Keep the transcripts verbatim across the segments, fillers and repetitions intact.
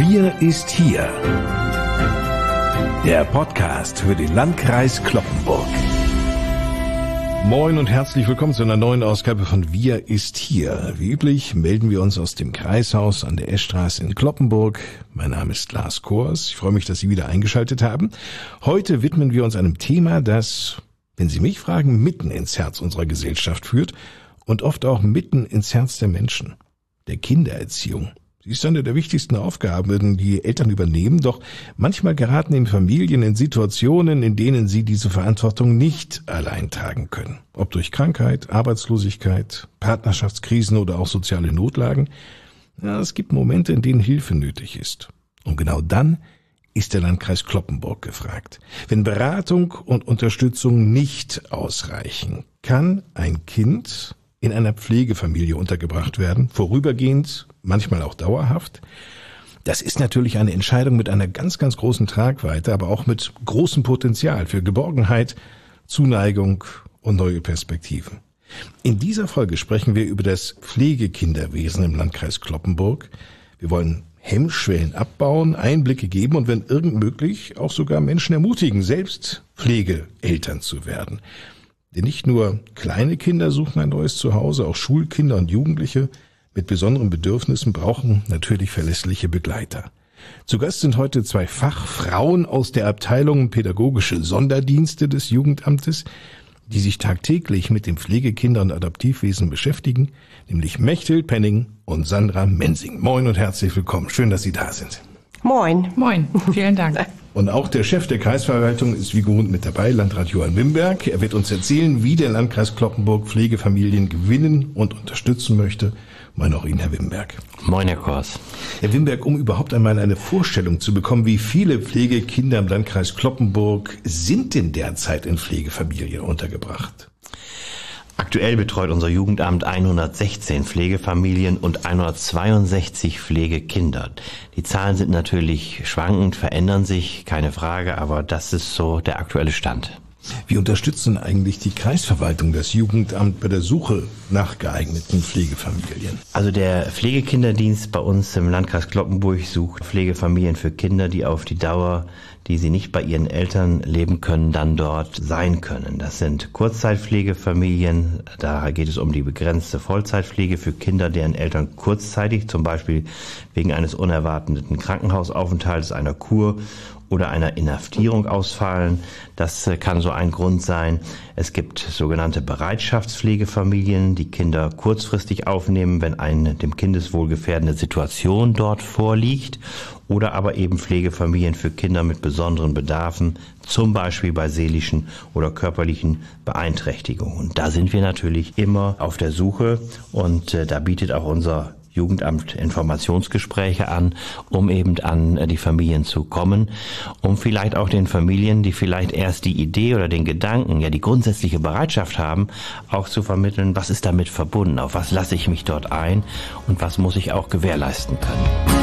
Wir ist hier. Der Podcast für den Landkreis Cloppenburg. Moin und herzlich willkommen zu einer neuen Ausgabe von Wir ist hier. Wie üblich melden wir uns aus dem Kreishaus an der Eschstraße in Cloppenburg. Mein Name ist Lars Kors. Ich freue mich, dass Sie wieder eingeschaltet haben. Heute widmen wir uns einem Thema, das, wenn Sie mich fragen, mitten ins Herz unserer Gesellschaft führt und oft auch mitten ins Herz der Menschen. Der Kindererziehung. Sie ist eine der wichtigsten Aufgaben, die Eltern übernehmen, doch manchmal geraten in Familien in Situationen, in denen sie diese Verantwortung nicht allein tragen können. Ob durch Krankheit, Arbeitslosigkeit, Partnerschaftskrisen oder auch soziale Notlagen. Ja, es gibt Momente, in denen Hilfe nötig ist. Und genau dann ist der Landkreis Cloppenburg gefragt. Wenn Beratung und Unterstützung nicht ausreichen, kann ein Kind in einer Pflegefamilie untergebracht werden, vorübergehend, manchmal auch dauerhaft. Das ist natürlich eine Entscheidung mit einer ganz, ganz großen Tragweite, aber auch mit großem Potenzial für Geborgenheit, Zuneigung und neue Perspektiven. In dieser Folge sprechen wir über das Pflegekinderwesen im Landkreis Cloppenburg. Wir wollen Hemmschwellen abbauen, Einblicke geben und wenn irgend möglich auch sogar Menschen ermutigen, selbst Pflegeeltern zu werden. Denn nicht nur kleine Kinder suchen ein neues Zuhause, auch Schulkinder und Jugendliche mit besonderen Bedürfnissen brauchen natürlich verlässliche Begleiter. Zu Gast sind heute zwei Fachfrauen aus der Abteilung Pädagogische Sonderdienste des Jugendamtes, die sich tagtäglich mit dem Pflegekinder- und Adoptivwesen beschäftigen, nämlich Mechthild Penning und Sandra Mensing. Moin und herzlich willkommen. Schön, dass Sie da sind. Moin. Moin, vielen Dank. Und auch der Chef der Kreisverwaltung ist wie gewohnt mit dabei, Landrat Johann Wimberg. Er wird uns erzählen, wie der Landkreis Cloppenburg Pflegefamilien gewinnen und unterstützen möchte. Moin auch Ihnen, Herr Wimberg. Moin, Herr Kors. Herr Wimberg, um überhaupt einmal eine Vorstellung zu bekommen, wie viele Pflegekinder im Landkreis Cloppenburg sind denn derzeit in Pflegefamilien untergebracht? Aktuell betreut unser Jugendamt hundertsechzehn Pflegefamilien und hundertzweiundsechzig Pflegekinder. Die Zahlen sind natürlich schwankend, verändern sich, keine Frage, aber das ist so der aktuelle Stand. Wie unterstützen eigentlich die Kreisverwaltung das Jugendamt bei der Suche nach geeigneten Pflegefamilien? Also der Pflegekinderdienst bei uns im Landkreis Cloppenburg sucht Pflegefamilien für Kinder, die auf die Dauer, die sie nicht bei ihren Eltern leben können, dann dort sein können. Das sind Kurzzeitpflegefamilien, da geht es um die begrenzte Vollzeitpflege für Kinder, deren Eltern kurzzeitig, zum Beispiel wegen eines unerwarteten Krankenhausaufenthalts, einer Kur oder einer Inhaftierung ausfallen. Das kann so ein Grund sein. Es gibt sogenannte Bereitschaftspflegefamilien, die Kinder kurzfristig aufnehmen, wenn eine dem Kindeswohl gefährdende Situation dort vorliegt. Oder aber eben Pflegefamilien für Kinder mit besonderen Bedarfen, zum Beispiel bei seelischen oder körperlichen Beeinträchtigungen. Und da sind wir natürlich immer auf der Suche und äh, da bietet auch unser Jugendamt Informationsgespräche an, um eben an die Familien zu kommen, um vielleicht auch den Familien, die vielleicht erst die Idee oder den Gedanken, ja die grundsätzliche Bereitschaft haben, auch zu vermitteln, was ist damit verbunden, auf was lasse ich mich dort ein und was muss ich auch gewährleisten können.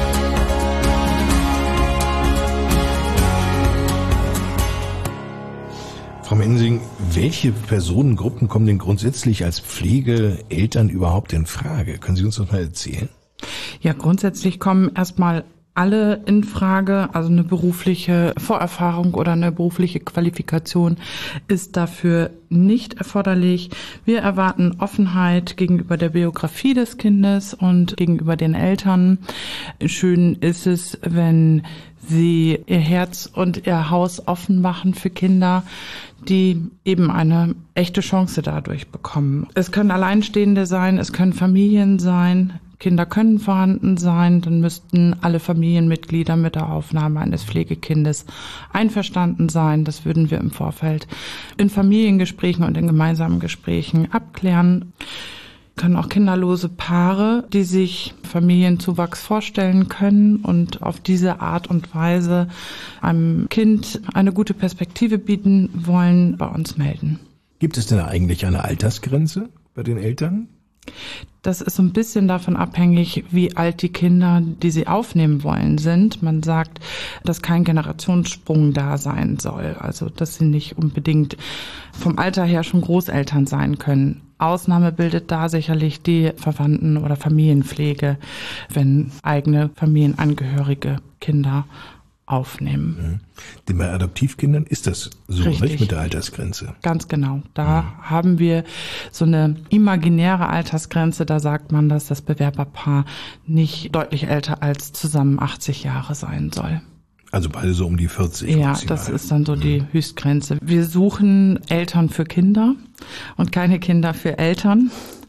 Frau Mensing, welche Personengruppen kommen denn grundsätzlich als Pflegeeltern überhaupt in Frage? Können Sie uns das mal erzählen? Ja, grundsätzlich kommen erstmal alle in Frage, also eine berufliche Vorerfahrung oder eine berufliche Qualifikation ist dafür nicht erforderlich. Wir erwarten Offenheit gegenüber der Biografie des Kindes und gegenüber den Eltern. Schön ist es, wenn sie ihr Herz und ihr Haus offen machen für Kinder, die eben eine echte Chance dadurch bekommen. Es können Alleinstehende sein, es können Familien sein. Kinder können vorhanden sein, dann müssten alle Familienmitglieder mit der Aufnahme eines Pflegekindes einverstanden sein. Das würden wir im Vorfeld in Familiengesprächen und in gemeinsamen Gesprächen abklären. Können auch kinderlose Paare, die sich Familienzuwachs vorstellen können und auf diese Art und Weise einem Kind eine gute Perspektive bieten wollen, bei uns melden. Gibt es denn eigentlich eine Altersgrenze bei den Eltern? Das ist so ein bisschen davon abhängig, wie alt die Kinder, die sie aufnehmen wollen, sind. Man sagt, dass kein Generationssprung da sein soll. Also, dass sie nicht unbedingt vom Alter her schon Großeltern sein können. Ausnahme bildet da sicherlich die Verwandten- oder Familienpflege, wenn eigene Familienangehörige Kinder aufnehmen. Denn bei Adoptivkindern ist das so, Richtig. Nicht mit der Altersgrenze. Ganz genau. Da mhm. haben wir so eine imaginäre Altersgrenze. Da sagt man, dass das Bewerberpaar nicht deutlich älter als zusammen achtzig Jahre sein soll. Also beide so um die vierzig. Ja, maximal. Das ist dann so die Höchstgrenze. Wir suchen Eltern für Kinder und keine Kinder für Eltern.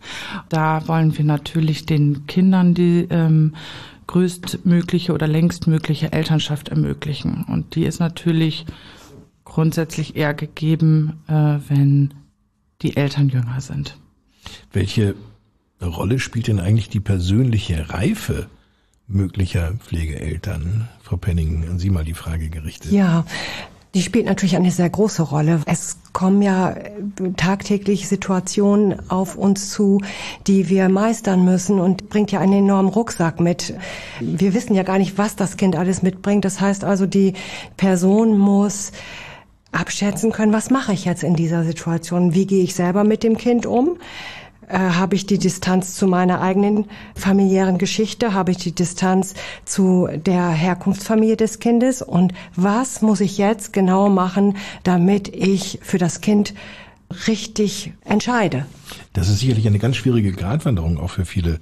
Da wollen wir natürlich den Kindern die ähm, größtmögliche oder längstmögliche Elternschaft ermöglichen. Und die ist natürlich grundsätzlich eher gegeben, äh, wenn die Eltern jünger sind. Welche Rolle spielt denn eigentlich die persönliche Reife möglicher Pflegeeltern? Frau Penning, an Sie mal die Frage gerichtet. Ja, die spielt natürlich eine sehr große Rolle. Es kommen ja tagtäglich Situationen auf uns zu, die wir meistern müssen und bringt ja einen enormen Rucksack mit. Wir wissen ja gar nicht, was das Kind alles mitbringt. Das heißt also, die Person muss abschätzen können, was mache ich jetzt in dieser Situation? Wie gehe ich selber mit dem Kind um? Äh, habe ich die Distanz zu meiner eigenen familiären Geschichte? Habe ich die Distanz zu der Herkunftsfamilie des Kindes? Und was muss ich jetzt genau machen, damit ich für das Kind richtig entscheide? Das ist sicherlich eine ganz schwierige Gratwanderung auch für viele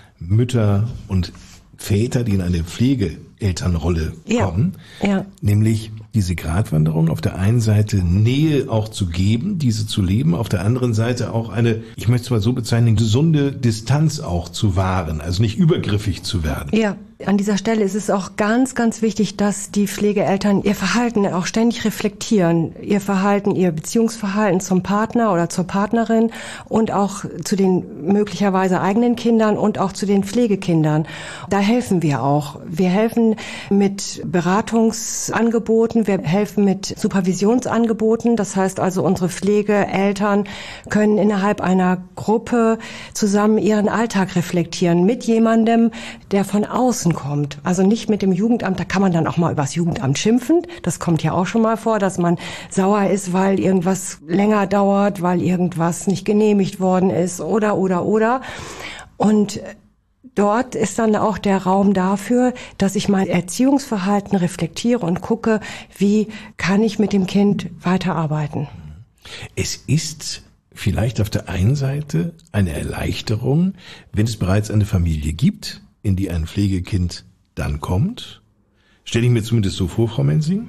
Mütter und Väter, die in eine Pflegeelternrolle kommen. Ja, ja. Nämlich diese Gratwanderung, auf der einen Seite Nähe auch zu geben, diese zu leben, auf der anderen Seite auch eine, ich möchte es mal so bezeichnen, gesunde Distanz auch zu wahren, also nicht übergriffig zu werden. Ja, an dieser Stelle ist es auch ganz, ganz wichtig, dass die Pflegeeltern ihr Verhalten auch ständig reflektieren. Ihr Verhalten, ihr Beziehungsverhalten zum Partner oder zur Partnerin und auch zu den möglicherweise eigenen Kindern und auch zu den Pflegekindern. Da helfen wir auch. Wir helfen mit Beratungsangeboten, wir helfen mit Supervisionsangeboten. Das heißt also, unsere Pflegeeltern können innerhalb einer Gruppe zusammen ihren Alltag reflektieren mit jemandem, der von außen kommt. Also nicht mit dem Jugendamt, da kann man dann auch mal übers Jugendamt schimpfen. Das kommt ja auch schon mal vor, dass man sauer ist, weil irgendwas länger dauert, weil irgendwas nicht genehmigt worden ist oder, oder, oder. Und dort ist dann auch der Raum dafür, dass ich mein Erziehungsverhalten reflektiere und gucke, wie kann ich mit dem Kind weiterarbeiten. Es ist vielleicht auf der einen Seite eine Erleichterung, wenn es bereits eine Familie gibt, in die ein Pflegekind dann kommt. Stelle ich mir zumindest so vor, Frau Mensing.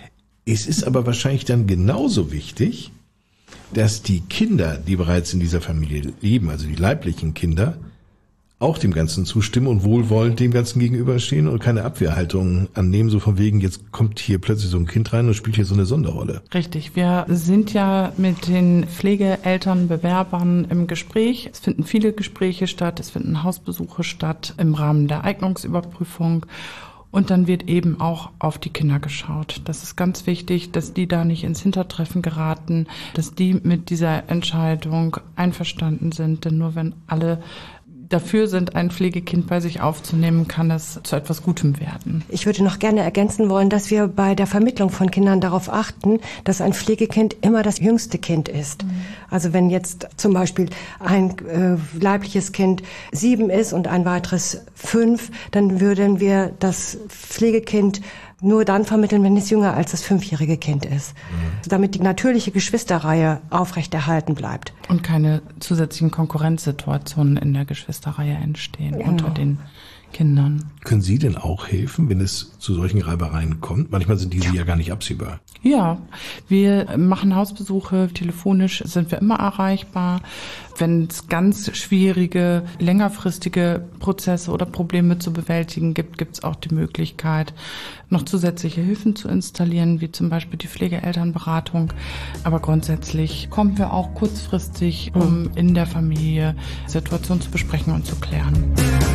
Es ist aber wahrscheinlich dann genauso wichtig, dass die Kinder, die bereits in dieser Familie leben, also die leiblichen Kinder, auch dem Ganzen zustimmen und wohlwollend dem Ganzen gegenüberstehen und keine Abwehrhaltung annehmen, so von wegen, jetzt kommt hier plötzlich so ein Kind rein und spielt hier so eine Sonderrolle. Richtig, wir sind ja mit den Pflegeeltern, Bewerbern im Gespräch. Es finden viele Gespräche statt, es finden Hausbesuche statt im Rahmen der Eignungsüberprüfung. Und dann wird eben auch auf die Kinder geschaut. Das ist ganz wichtig, dass die da nicht ins Hintertreffen geraten, dass die mit dieser Entscheidung einverstanden sind. Denn nur wenn alle dafür sind, ein Pflegekind bei sich aufzunehmen, kann es zu etwas Gutem werden. Ich würde noch gerne ergänzen wollen, dass wir bei der Vermittlung von Kindern darauf achten, dass ein Pflegekind immer das jüngste Kind ist. Mhm. Also wenn jetzt zum Beispiel ein äh, leibliches Kind sieben ist und ein weiteres fünf, dann würden wir das Pflegekind nur dann vermitteln, wenn es jünger als das fünfjährige Kind ist, mhm. damit die natürliche Geschwisterreihe aufrechterhalten bleibt. Und keine zusätzlichen Konkurrenzsituationen in der Geschwisterreihe entstehen genau. unter den Kindern. Können Sie denn auch helfen, wenn es zu solchen Reibereien kommt? Manchmal sind diese ja, ja gar nicht absehbar. Ja, wir machen Hausbesuche, telefonisch sind wir immer erreichbar. Wenn es ganz schwierige, längerfristige Prozesse oder Probleme zu bewältigen gibt, gibt es auch die Möglichkeit, noch zusätzliche Hilfen zu installieren, wie zum Beispiel die Pflegeelternberatung. Aber grundsätzlich kommen wir auch kurzfristig, um in der Familie Situationen zu besprechen und zu klären.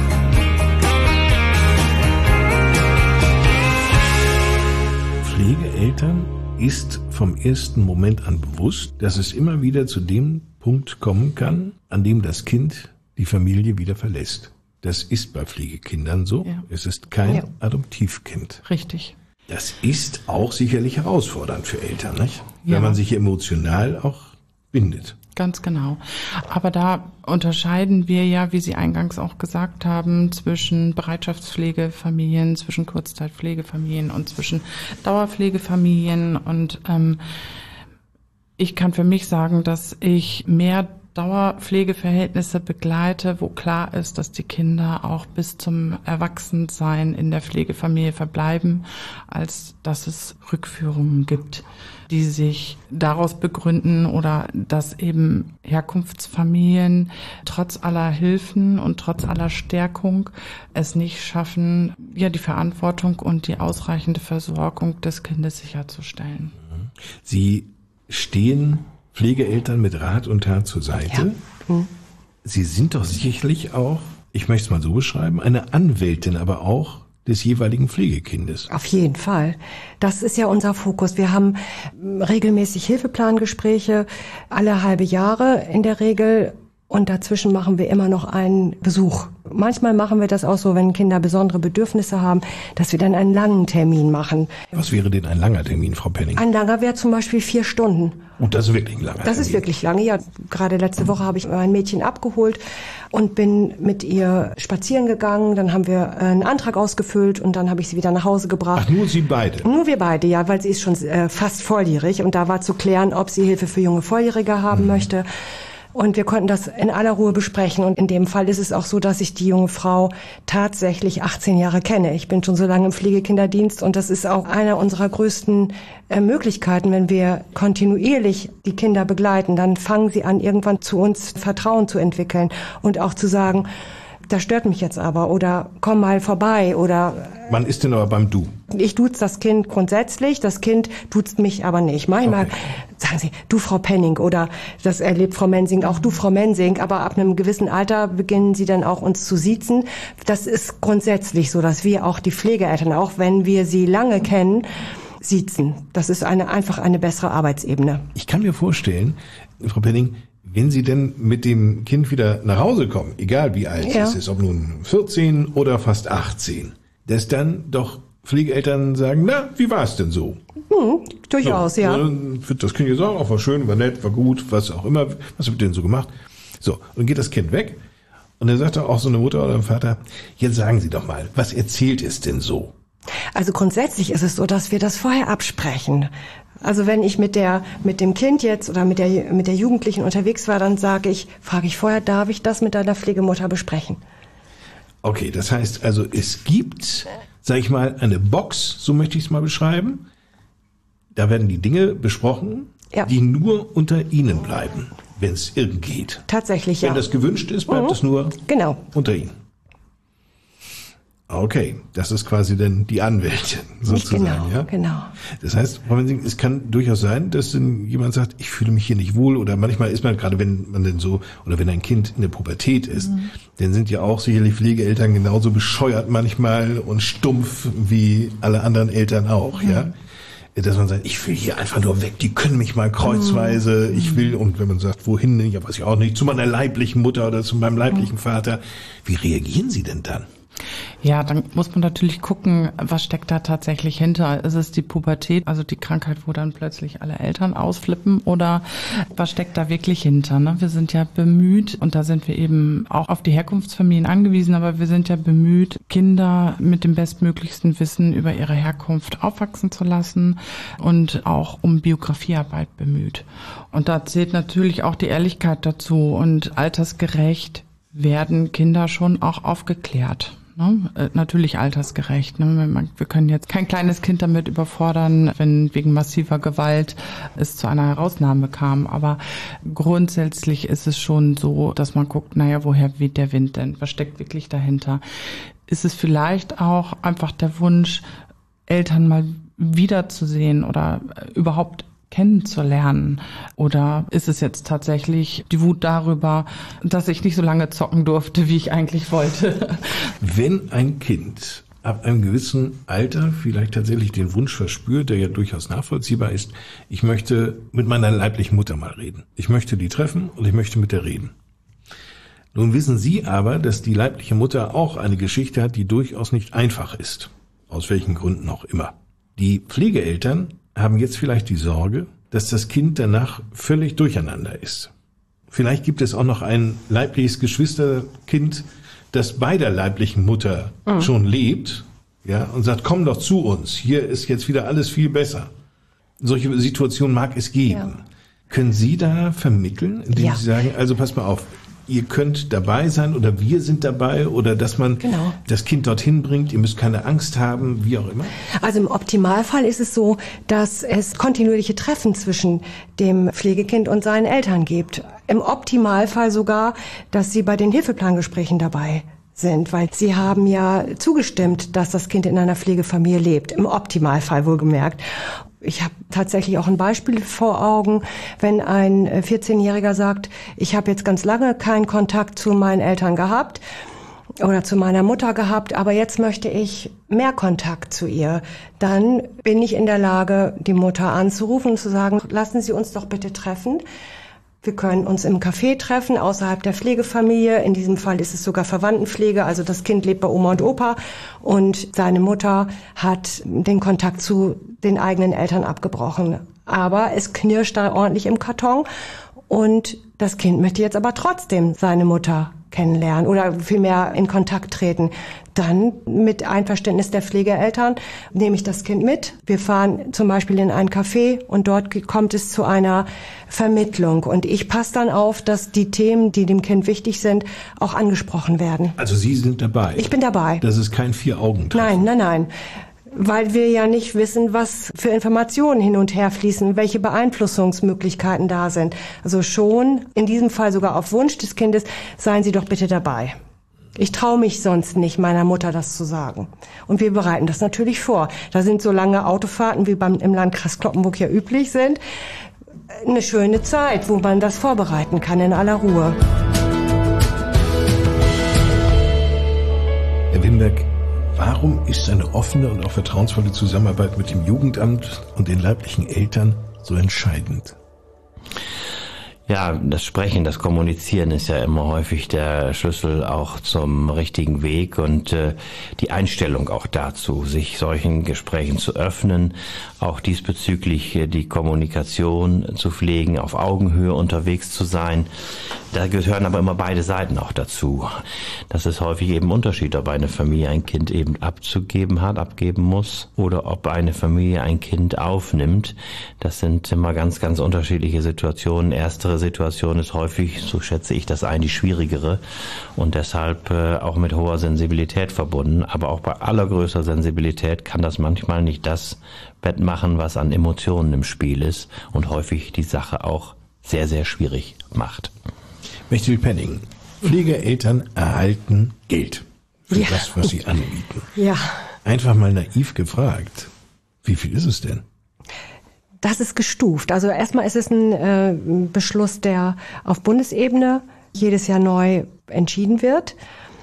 Pflegeeltern ist vom ersten Moment an bewusst, dass es immer wieder zu dem Punkt kommen kann, an dem das Kind die Familie wieder verlässt. Das ist bei Pflegekindern so. Ja. Es ist kein ja. Adoptivkind. Richtig. Das ist auch sicherlich herausfordernd für Eltern, nicht? Ja. Wenn man sich emotional auch bindet. Ganz genau. Aber da unterscheiden wir ja, wie Sie eingangs auch gesagt haben, zwischen Bereitschaftspflegefamilien, zwischen Kurzzeitpflegefamilien und zwischen Dauerpflegefamilien. Und ähm, ich kann für mich sagen, dass ich mehr Dauerpflegeverhältnisse begleite, wo klar ist, dass die Kinder auch bis zum Erwachsensein in der Pflegefamilie verbleiben, als dass es Rückführungen gibt, die sich daraus begründen oder dass eben Herkunftsfamilien trotz aller Hilfen und trotz aller Stärkung es nicht schaffen, ja, die Verantwortung und die ausreichende Versorgung des Kindes sicherzustellen. Sie stehen Pflegeeltern mit Rat und Tat zur Seite. Ja. Mhm. Sie sind doch sicherlich auch, ich möchte es mal so beschreiben, eine Anwältin, aber auch des jeweiligen Pflegekindes. Auf jeden Fall. Das ist ja unser Fokus. Wir haben regelmäßig Hilfeplangespräche, alle halbe Jahre in der Regel. Und dazwischen machen wir immer noch einen Besuch. Manchmal machen wir das auch so, wenn Kinder besondere Bedürfnisse haben, dass wir dann einen langen Termin machen. Was wäre denn ein langer Termin, Frau Penning? Ein langer wäre zum Beispiel vier Stunden. Und das ist wirklich ein langer Termin? Das ist wirklich lange, ja. Gerade letzte Woche habe ich ein Mädchen abgeholt und bin mit ihr spazieren gegangen. Dann haben wir einen Antrag ausgefüllt und dann habe ich sie wieder nach Hause gebracht. Ach, nur Sie beide? Nur wir beide, ja, weil sie ist schon äh, fast volljährig. Und da war zu klären, ob sie Hilfe für junge Volljährige haben mhm. möchte. Und wir konnten das in aller Ruhe besprechen. Und in dem Fall ist es auch so, dass ich die junge Frau tatsächlich achtzehn Jahre kenne. Ich bin schon so lange im Pflegekinderdienst und das ist auch eine unserer größten äh, Möglichkeiten, wenn wir kontinuierlich die Kinder begleiten. Dann fangen sie an, irgendwann zu uns Vertrauen zu entwickeln und auch zu sagen, das stört mich jetzt aber oder komm mal vorbei oder... Wann ist denn aber beim Du? Ich duze das Kind grundsätzlich, das Kind duzt mich aber nicht. Manchmal okay. sagen sie, du Frau Penning oder das erlebt Frau Mensing auch, du Frau Mensing, aber ab einem gewissen Alter beginnen sie dann auch uns zu siezen. Das ist grundsätzlich so, dass wir auch die Pflegeeltern, auch wenn wir sie lange kennen, siezen. Das ist eine, einfach eine bessere Arbeitsebene. Ich kann mir vorstellen, Frau Penning, wenn Sie denn mit dem Kind wieder nach Hause kommen, egal wie alt ja. es ist, ob nun vierzehn oder fast achtzehn, dass dann doch Pflegeeltern sagen, na, wie war es denn so? Hm, durchaus, so, ja. Dann wird das Kind ja sagen, auch war schön, war nett, war gut, was auch immer, was wird denn so gemacht? So, und dann geht das Kind weg und dann sagt auch so eine Mutter oder ein Vater, jetzt sagen Sie doch mal, was erzählt es denn so? Also grundsätzlich ist es so, dass wir das vorher absprechen. Also wenn ich mit der mit dem Kind jetzt oder mit der mit der Jugendlichen unterwegs war, dann sage ich, frage ich vorher, darf ich das mit deiner Pflegemutter besprechen? Okay, das heißt also, es gibt, sag ich mal, eine Box, so möchte ich es mal beschreiben. Da werden die Dinge besprochen, ja. die nur unter Ihnen bleiben, wenn es irgend geht. Tatsächlich, ja. Wenn das gewünscht ist, bleibt es mhm. nur genau. unter Ihnen. Okay, das ist quasi dann die Anwältin sozusagen, genau, ja? Genau. Das heißt, es kann durchaus sein, dass dann jemand sagt, ich fühle mich hier nicht wohl oder manchmal ist man, gerade wenn man denn so, oder wenn ein Kind in der Pubertät ist, mhm. dann sind ja auch sicherlich Pflegeeltern genauso bescheuert manchmal und stumpf wie alle anderen Eltern auch, mhm. ja? Dass man sagt, ich will hier einfach nur weg, die können mich mal kreuzweise, mhm. ich will, und wenn man sagt, wohin, ja, weiß ich auch nicht, zu meiner leiblichen Mutter oder zu meinem leiblichen mhm. Vater. Wie reagieren Sie denn dann? Ja, dann muss man natürlich gucken, was steckt da tatsächlich hinter. Ist es die Pubertät, also die Krankheit, wo dann plötzlich alle Eltern ausflippen, oder was steckt da wirklich hinter? Ne? Wir sind ja bemüht, und da sind wir eben auch auf die Herkunftsfamilien angewiesen, aber wir sind ja bemüht, Kinder mit dem bestmöglichsten Wissen über ihre Herkunft aufwachsen zu lassen und auch um Biografiearbeit bemüht. Und da zählt natürlich auch die Ehrlichkeit dazu, und altersgerecht werden Kinder schon auch aufgeklärt. Ne? Äh, natürlich altersgerecht. Ne? Wir können jetzt kein kleines Kind damit überfordern, wenn wegen massiver Gewalt es zu einer Herausnahme kam. Aber grundsätzlich ist es schon so, dass man guckt, naja, woher weht der Wind denn? Was steckt wirklich dahinter? Ist es vielleicht auch einfach der Wunsch, Eltern mal wiederzusehen oder überhaupt kennenzulernen? Oder ist es jetzt tatsächlich die Wut darüber, dass ich nicht so lange zocken durfte, wie ich eigentlich wollte? Wenn ein Kind ab einem gewissen Alter vielleicht tatsächlich den Wunsch verspürt, der ja durchaus nachvollziehbar ist, ich möchte mit meiner leiblichen Mutter mal reden. Ich möchte die treffen und ich möchte mit der reden. Nun wissen Sie aber, dass die leibliche Mutter auch eine Geschichte hat, die durchaus nicht einfach ist. Aus welchen Gründen auch immer. Die Pflegeeltern haben jetzt vielleicht die Sorge, dass das Kind danach völlig durcheinander ist. Vielleicht gibt es auch noch ein leibliches Geschwisterkind, das bei der leiblichen Mutter mhm. schon lebt, ja, und sagt, komm doch zu uns, hier ist jetzt wieder alles viel besser. Solche Situationen mag es geben. Ja. Können Sie da vermitteln, indem ja. Sie sagen, also pass mal auf, ihr könnt dabei sein oder wir sind dabei oder dass man genau. das Kind dorthin bringt, ihr müsst keine Angst haben, wie auch immer? Also im Optimalfall ist es so, dass es kontinuierliche Treffen zwischen dem Pflegekind und seinen Eltern gibt. Im Optimalfall sogar, dass sie bei den Hilfeplangesprächen dabei sind, weil sie haben ja zugestimmt, dass das Kind in einer Pflegefamilie lebt. Im Optimalfall wohlgemerkt. Ich habe tatsächlich auch ein Beispiel vor Augen, wenn ein vierzehnjähriger sagt, ich habe jetzt ganz lange keinen Kontakt zu meinen Eltern gehabt oder zu meiner Mutter gehabt, aber jetzt möchte ich mehr Kontakt zu ihr. Dann bin ich in der Lage, die Mutter anzurufen und zu sagen, lassen Sie uns doch bitte treffen. Wir können uns im Café treffen, außerhalb der Pflegefamilie. In diesem Fall ist es sogar Verwandtenpflege. Also das Kind lebt bei Oma und Opa und seine Mutter hat den Kontakt zu den eigenen Eltern abgebrochen. Aber es knirscht da ordentlich im Karton und das Kind möchte jetzt aber trotzdem seine Mutter kennenlernen oder vielmehr in Kontakt treten. Dann mit Einverständnis der Pflegeeltern nehme ich das Kind mit. Wir fahren zum Beispiel in ein Café und dort kommt es zu einer Vermittlung. Und ich passe dann auf, dass die Themen, die dem Kind wichtig sind, auch angesprochen werden. Also Sie sind dabei? Ich bin dabei. Das ist kein Vier-Augen-Treffen? Nein, nein, nein. Weil wir ja nicht wissen, was für Informationen hin und her fließen, welche Beeinflussungsmöglichkeiten da sind. Also schon, in diesem Fall sogar auf Wunsch des Kindes, seien Sie doch bitte dabei. Ich traue mich sonst nicht, meiner Mutter das zu sagen. Und wir bereiten das natürlich vor. Da sind so lange Autofahrten, wie beim, im Landkreis Cloppenburg ja üblich sind, eine schöne Zeit, wo man das vorbereiten kann in aller Ruhe. Herr Wimberg, warum ist eine offene und auch vertrauensvolle Zusammenarbeit mit dem Jugendamt und den leiblichen Eltern so entscheidend? Ja, das Sprechen, das Kommunizieren ist ja immer häufig der Schlüssel auch zum richtigen Weg und äh, die Einstellung auch dazu, sich solchen Gesprächen zu öffnen, auch diesbezüglich äh, die Kommunikation zu pflegen, auf Augenhöhe unterwegs zu sein. Da gehören aber immer beide Seiten auch dazu. Das ist häufig eben Unterschied, ob eine Familie ein Kind eben abzugeben hat, abgeben muss oder ob eine Familie ein Kind aufnimmt. Das sind immer ganz, ganz unterschiedliche Situationen. Erstere Situation ist häufig, so schätze ich das ein, die schwierigere und deshalb äh, auch mit hoher Sensibilität verbunden. Aber auch bei allergrößter Sensibilität kann das manchmal nicht das wettmachen, was an Emotionen im Spiel ist und häufig die Sache auch sehr, sehr schwierig macht. Mechthild Penning, Pflegeeltern erhalten Geld für ja. das, was sie anbieten. Ja. Einfach mal naiv gefragt, wie viel ist es denn? Das ist gestuft. Also erstmal ist es ein äh, Beschluss, der auf Bundesebene jedes Jahr neu entschieden wird.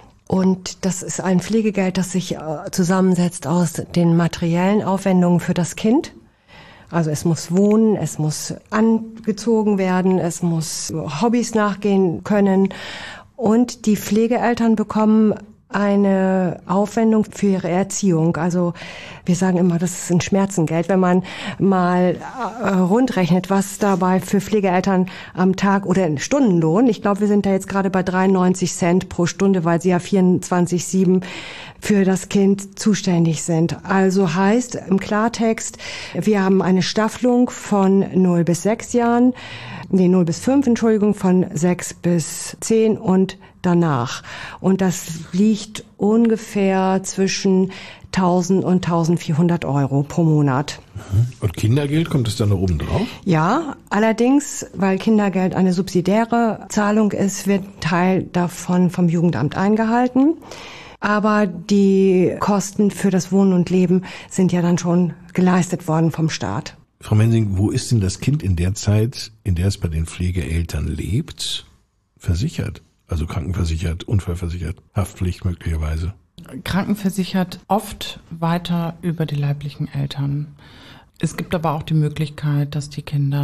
Und das ist ein Pflegegeld, das sich äh, zusammensetzt aus den materiellen Aufwendungen für das Kind. Also es muss wohnen, es muss angezogen werden, es muss Hobbys nachgehen können. Und die Pflegeeltern bekommen eine Aufwendung für ihre Erziehung. Also wir sagen immer, das ist ein Schmerzengeld. Wenn man mal äh, rundrechnet, was dabei für Pflegeeltern am Tag oder ein Stundenlohn, ich glaube, wir sind da jetzt gerade bei dreiundneunzig Cent pro Stunde, weil sie ja vierundzwanzig sieben für das Kind zuständig sind. Also heißt im Klartext, wir haben eine Staffelung von null bis sechs Jahren, nee, null bis fünf, Entschuldigung, von sechs bis zehn und danach. Und das liegt ungefähr zwischen tausend und eintausendvierhundert Euro pro Monat. Und Kindergeld, kommt es dann noch oben drauf? Ja, allerdings, weil Kindergeld eine subsidiäre Zahlung ist, wird Teil davon vom Jugendamt eingehalten. Aber die Kosten für das Wohnen und Leben sind ja dann schon geleistet worden vom Staat. Frau Mensing, wo ist denn das Kind in der Zeit, in der es bei den Pflegeeltern lebt, versichert? Also krankenversichert, unfallversichert, Haftpflicht möglicherweise? Krankenversichert oft weiter über die leiblichen Eltern. Es gibt aber auch die Möglichkeit, dass die Kinder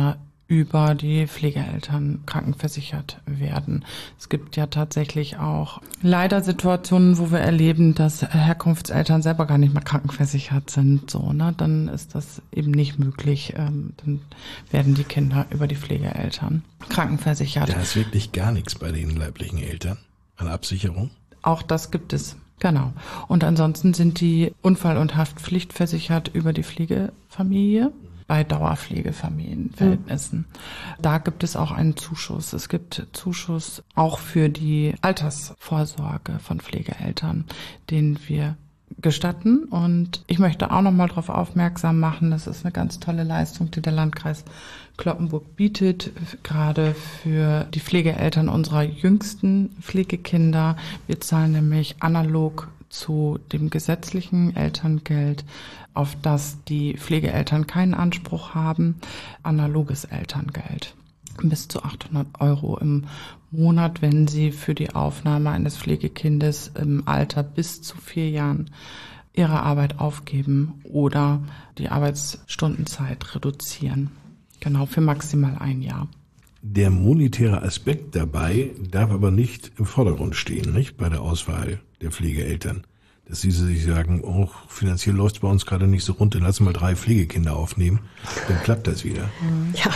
über die Pflegeeltern krankenversichert werden. Es gibt ja tatsächlich auch leider Situationen, wo wir erleben, dass Herkunftseltern selber gar nicht mehr krankenversichert sind. So, ne? Dann ist das eben nicht möglich. Ähm, dann werden die Kinder über die Pflegeeltern krankenversichert. Da ist wirklich gar nichts bei den leiblichen Eltern an Absicherung? Auch das gibt es. Genau. Und ansonsten sind die Unfall- und Haftpflicht versichert über die Pflegefamilie bei Dauerpflegefamilienverhältnissen. Mhm. Da gibt es auch einen Zuschuss. Es gibt Zuschuss auch für die Altersvorsorge von Pflegeeltern, den wir gestatten. Und ich möchte auch noch mal darauf aufmerksam machen, das ist eine ganz tolle Leistung, die der Landkreis Cloppenburg bietet, gerade für die Pflegeeltern unserer jüngsten Pflegekinder. Wir zahlen nämlich analog zu dem gesetzlichen Elterngeld, auf das die Pflegeeltern keinen Anspruch haben, analoges Elterngeld. Bis zu achthundert Euro im Monat, wenn sie für die Aufnahme eines Pflegekindes im Alter bis zu vier Jahren ihre Arbeit aufgeben oder die Arbeitsstundenzeit reduzieren. Genau, für maximal ein Jahr. Der monetäre Aspekt dabei darf aber nicht im Vordergrund stehen, nicht bei der Auswahl der Pflegeeltern. Dass sie sich sagen, oh, finanziell läuft es bei uns gerade nicht so runter, lass mal drei Pflegekinder aufnehmen, dann klappt das wieder. Ja,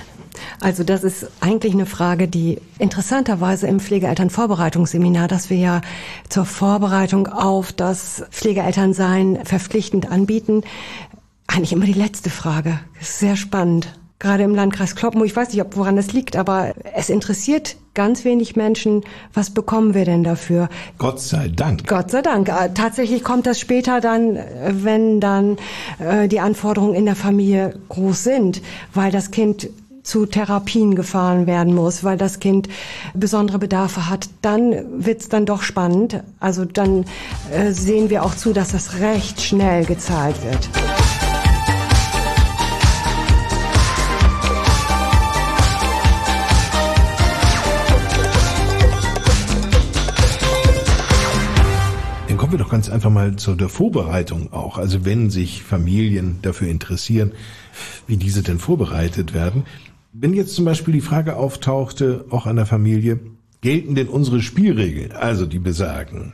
also das ist eigentlich eine Frage, die interessanterweise im Pflegeelternvorbereitungsseminar, das wir ja zur Vorbereitung auf das Pflegeelternsein verpflichtend anbieten, eigentlich immer die letzte Frage. Das ist sehr spannend. Gerade im Landkreis Cloppenburg, ich weiß nicht, ob woran das liegt, aber es interessiert ganz wenig Menschen, was bekommen wir denn dafür? Gott sei Dank. Gott sei Dank. Tatsächlich kommt das später dann, wenn dann äh, die Anforderungen in der Familie groß sind, weil das Kind zu Therapien gefahren werden muss, weil das Kind besondere Bedarfe hat, dann wird's dann doch spannend. Also dann äh, sehen wir auch zu, dass das recht schnell gezahlt wird. Kommen wir doch ganz einfach mal zu der Vorbereitung auch. Also wenn sich Familien dafür interessieren, wie diese denn vorbereitet werden. Wenn jetzt zum Beispiel die Frage auftauchte, auch an der Familie, gelten denn unsere Spielregeln? Also die besagen,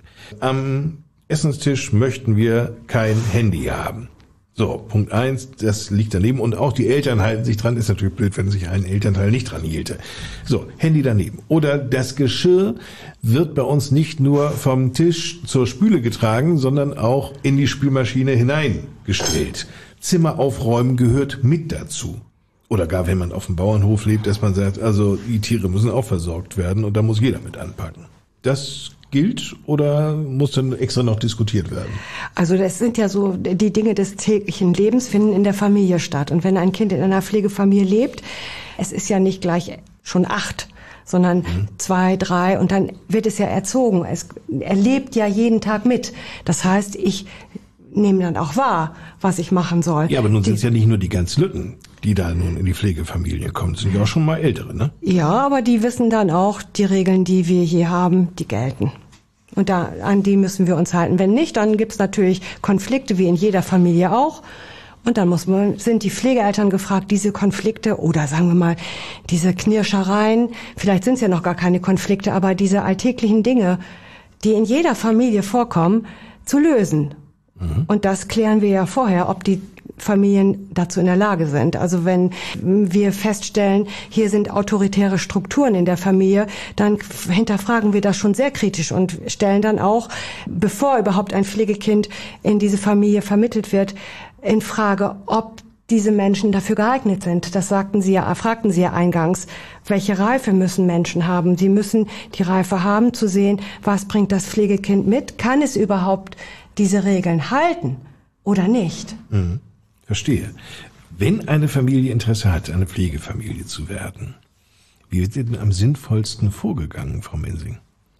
am Essenstisch möchten wir kein Handy haben. So, Punkt eins, das liegt daneben und auch die Eltern halten sich dran. Ist natürlich blöd, wenn sich ein Elternteil nicht dran hielte. So, Handy daneben. Oder das Geschirr wird bei uns nicht nur vom Tisch zur Spüle getragen, sondern auch in die Spülmaschine hineingestellt. Zimmer aufräumen gehört mit dazu. Oder gar wenn man auf dem Bauernhof lebt, dass man sagt, also die Tiere müssen auch versorgt werden und da muss jeder mit anpacken. Das gilt oder muss dann extra noch diskutiert werden? Also das sind ja so, die Dinge des täglichen Lebens finden in der Familie statt. Und wenn ein Kind in einer Pflegefamilie lebt, es ist ja nicht gleich schon acht, sondern mhm. zwei, drei und dann wird es ja erzogen. Es, er lebt ja jeden Tag mit. Das heißt, ich nehme dann auch wahr, was ich machen soll. Ja, aber nun sind es ja nicht nur die ganz Lütten, die da nun in die Pflegefamilie kommen. Das sind ja auch schon mal Ältere, ne? Ja, aber die wissen dann auch, die Regeln, die wir hier haben, die gelten. Und da, an die müssen wir uns halten. Wenn nicht, dann gibt's natürlich Konflikte, wie in jeder Familie auch. Und dann muss man, sind die Pflegeeltern gefragt, diese Konflikte oder sagen wir mal, diese Knirschereien, vielleicht sind es ja noch gar keine Konflikte, aber diese alltäglichen Dinge, die in jeder Familie vorkommen, zu lösen. Mhm. Und das klären wir ja vorher, ob die Familien dazu in der Lage sind. Also wenn wir feststellen, hier sind autoritäre Strukturen in der Familie, dann hinterfragen wir das schon sehr kritisch und stellen dann auch, bevor überhaupt ein Pflegekind in diese Familie vermittelt wird, in Frage, ob diese Menschen dafür geeignet sind. Das sagten Sie ja, fragten Sie ja eingangs. Welche Reife müssen Menschen haben? Sie müssen die Reife haben, zu sehen, was bringt das Pflegekind mit? Kann es überhaupt diese Regeln halten oder nicht? Mhm. Verstehe. Wenn eine Familie Interesse hat, eine Pflegefamilie zu werden, wie wird denn am sinnvollsten vorgegangen, Frau Mensing?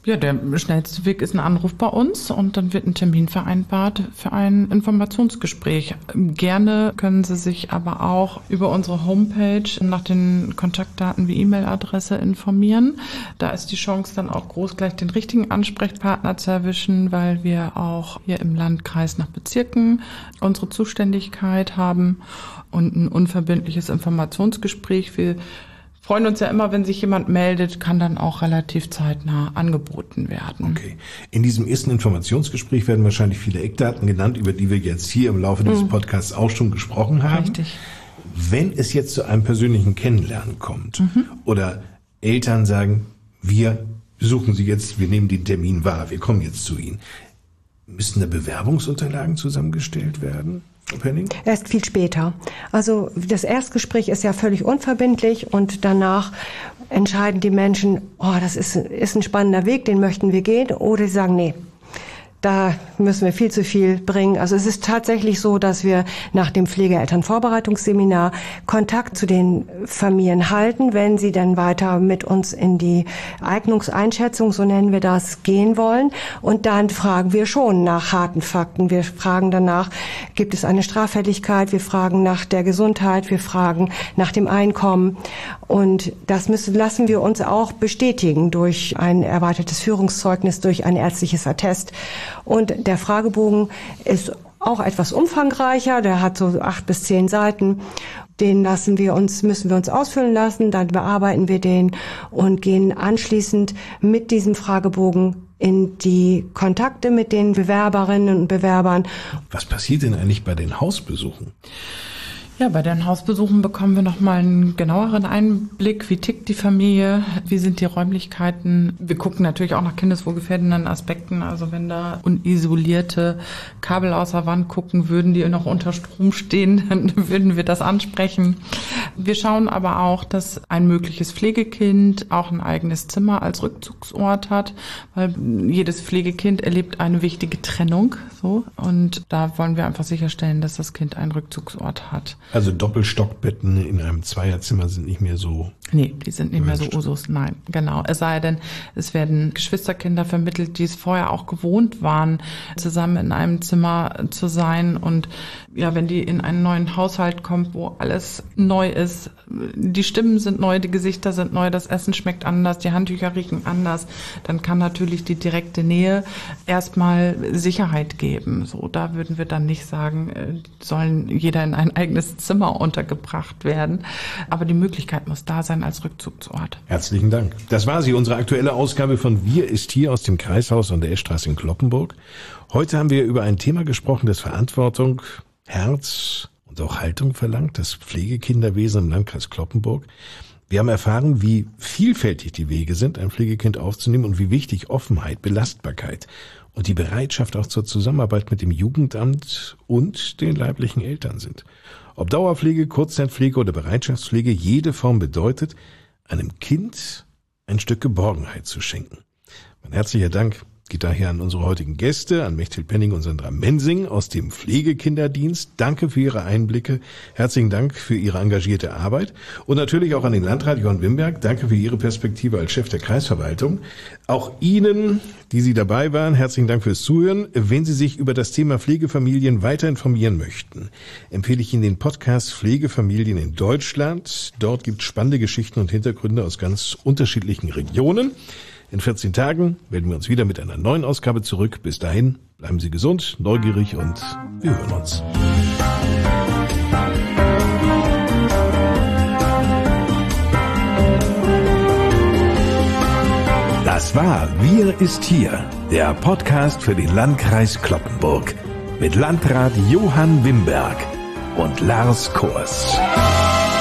Ja, der schnellste Weg ist ein Anruf bei uns und dann wird ein Termin vereinbart für ein Informationsgespräch. Gerne können Sie sich aber auch über unsere Homepage nach den Kontaktdaten wie E-Mail-Adresse informieren. Da ist die Chance dann auch groß, gleich den richtigen Ansprechpartner zu erwischen, weil wir auch hier im Landkreis nach Bezirken unsere Zuständigkeit haben und ein unverbindliches Informationsgespräch. Wir freuen uns ja immer, wenn sich jemand meldet, kann dann auch relativ zeitnah angeboten werden. Okay. In diesem ersten Informationsgespräch werden wahrscheinlich viele Eckdaten genannt, über die wir jetzt hier im Laufe dieses Podcasts auch schon gesprochen haben. Richtig. Wenn es jetzt zu einem persönlichen Kennenlernen kommt mhm. oder Eltern sagen, wir besuchen Sie jetzt, wir nehmen den Termin wahr, wir kommen jetzt zu Ihnen, müssen da Bewerbungsunterlagen zusammengestellt werden? Penning? Erst viel später. Also das Erstgespräch ist ja völlig unverbindlich und danach entscheiden die Menschen, oh, das ist, ist ein spannender Weg, den möchten wir gehen, oder sie sagen, nee, da müssen wir viel zu viel bringen. Also es ist tatsächlich so, dass wir nach dem Pflegeelternvorbereitungsseminar Kontakt zu den Familien halten, wenn sie dann weiter mit uns in die Eignungseinschätzung, so nennen wir das, gehen wollen. Und dann fragen wir schon nach harten Fakten. Wir fragen danach, gibt es eine Straffälligkeit? Wir fragen nach der Gesundheit. Wir fragen nach dem Einkommen. Und das müssen, lassen wir uns auch bestätigen durch ein erweitertes Führungszeugnis, durch ein ärztliches Attest. Und der Fragebogen ist auch etwas umfangreicher, der hat so acht bis zehn Seiten. Den lassen wir uns, müssen wir uns ausfüllen lassen, dann bearbeiten wir den und gehen anschließend mit diesem Fragebogen in die Kontakte mit den Bewerberinnen und Bewerbern. Was passiert denn eigentlich bei den Hausbesuchen? Ja, bei den Hausbesuchen bekommen wir nochmal einen genaueren Einblick, wie tickt die Familie, wie sind die Räumlichkeiten. Wir gucken natürlich auch nach kindeswohlgefährdenden Aspekten, also wenn da unisolierte Kabel aus der Wand gucken würden, die noch unter Strom stehen, dann würden wir das ansprechen. Wir schauen aber auch, dass ein mögliches Pflegekind auch ein eigenes Zimmer als Rückzugsort hat, weil jedes Pflegekind erlebt eine wichtige Trennung, so, und da wollen wir einfach sicherstellen, dass das Kind einen Rückzugsort hat. Also Doppelstockbetten in einem Zweierzimmer sind nicht mehr so... Nee, die sind nicht mehr so Usus, nein, genau. Es sei denn, es werden Geschwisterkinder vermittelt, die es vorher auch gewohnt waren, zusammen in einem Zimmer zu sein. Und ja, wenn die in einen neuen Haushalt kommt, wo alles neu ist, die Stimmen sind neu, die Gesichter sind neu, das Essen schmeckt anders, die Handtücher riechen anders, dann kann natürlich die direkte Nähe erstmal Sicherheit geben. So, da würden wir dann nicht sagen, sollen jeder in ein eigenes Zimmer untergebracht werden. Aber die Möglichkeit muss da sein als Rückzugsort. Herzlichen Dank. Das war sie, unsere aktuelle Ausgabe von Wir ist hier aus dem Kreishaus an der Eschstraße in Cloppenburg. Heute haben wir über ein Thema gesprochen, das Verantwortung, Herz und auch Haltung verlangt, das Pflegekinderwesen im Landkreis Cloppenburg. Wir haben erfahren, wie vielfältig die Wege sind, ein Pflegekind aufzunehmen und wie wichtig Offenheit, Belastbarkeit und die Bereitschaft auch zur Zusammenarbeit mit dem Jugendamt und den leiblichen Eltern sind. Ob Dauerpflege, Kurzzeitpflege oder Bereitschaftspflege, jede Form bedeutet, einem Kind ein Stück Geborgenheit zu schenken. Mein herzlicher Dank geht daher an unsere heutigen Gäste, an Mechthild Penning und Sandra Mensing aus dem Pflegekinderdienst. Danke für Ihre Einblicke. Herzlichen Dank für Ihre engagierte Arbeit. Und natürlich auch an den Landrat Johann Wimberg. Danke für Ihre Perspektive als Chef der Kreisverwaltung. Auch Ihnen, die Sie dabei waren, herzlichen Dank fürs Zuhören. Wenn Sie sich über das Thema Pflegefamilien weiter informieren möchten, empfehle ich Ihnen den Podcast Pflegefamilien in Deutschland. Dort gibt es spannende Geschichten und Hintergründe aus ganz unterschiedlichen Regionen. In vierzehn Tagen melden wir uns wieder mit einer neuen Ausgabe zurück. Bis dahin, bleiben Sie gesund, neugierig und wir hören uns. Das war Wir ist hier, der Podcast für den Landkreis Cloppenburg mit Landrat Johann Wimberg und Lars Kors.